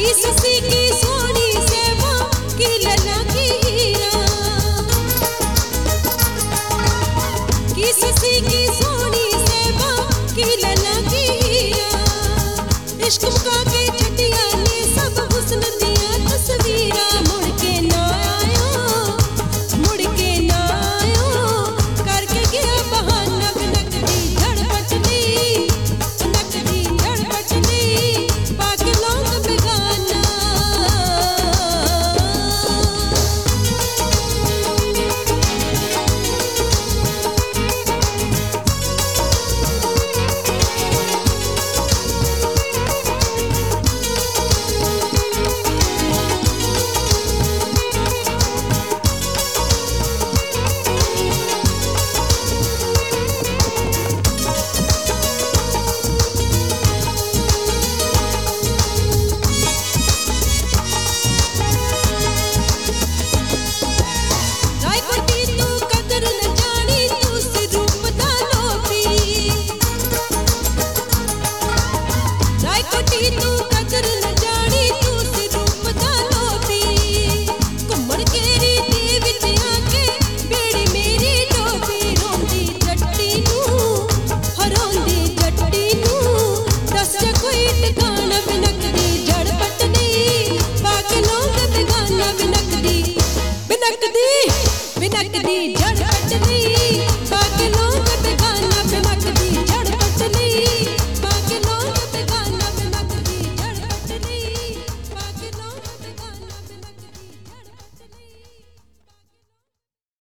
ससी की सोनी सेवा की लला की हीरा, की ससी की सोनी सेवा की लला की हीरा। इश्क मुका के छटिया ने सब हुस्न दिया तस्वीरा। मुड़ के ना आयो, मुड़ के ना आयो, करके गया बहाना। नकदी धड़पटनी, नकदी धड़पटनी, पाके लौंग बेगाना। बिनकदी, बिनकदी झड़पटनी।